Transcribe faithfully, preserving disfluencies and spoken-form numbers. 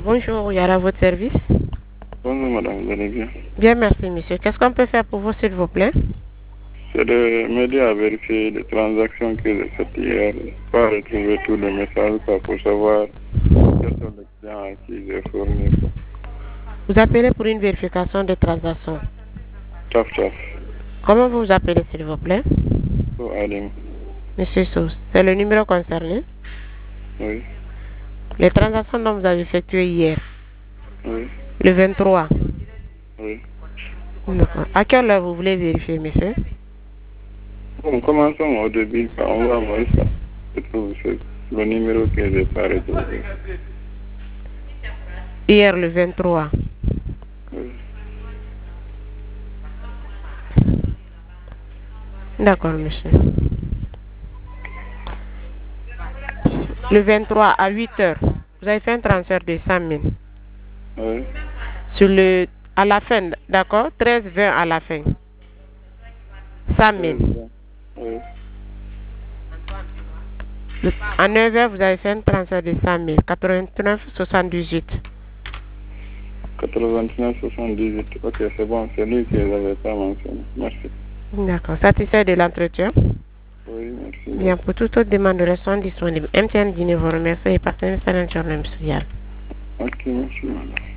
Bonjour, Yara, votre service. Bonjour madame, vous allez bien? Bien, merci monsieur. Qu'est-ce qu'on peut faire pour vous, s'il vous plaît? C'est de m'aider à vérifier les transactions que j'ai faites hier, pas retrouver tous les messages quoi, pour savoir quels sont les clients à qui j'ai fourni. Quoi. Vous appelez pour une vérification des transactions. Taf taf. Comment vous vous appelez, s'il vous plaît? Oh, Alim. Monsieur Sous, c'est le numéro concerné? Oui. Les transactions dont vous avez effectuées hier, Oui. le vingt-trois. Oui. D'accord. À quelle heure vous voulez vérifier, monsieur? Bon, commençons au début, quoi. On va voir ça. Je trouve que c'est le numéro que j'ai pas retrouvé. Hier, le vingt-trois. Oui. D'accord, monsieur. Le vingt-trois à huit heures, vous avez fait un transfert de cent mille. Oui. Sur le, à la fin, d'accord? treize vingt à la fin. cent mille. Oui. Le- À neuf heures, vous avez fait un transfert de cent mille. quatre-vingt-neuf soixante-dix-huit. quatre-vingt-neuf soixante-dix-huit. Ok, c'est bon, c'est lui que j'avais pas mentionné. Merci. D'accord. Satisfait de l'entretien? Oui, merci. Bien, pour toute autre demande, restons disponibles. M T N Guinée vous remercie et partagez ça dans le journal, monsieur Yal. Ok, merci madame.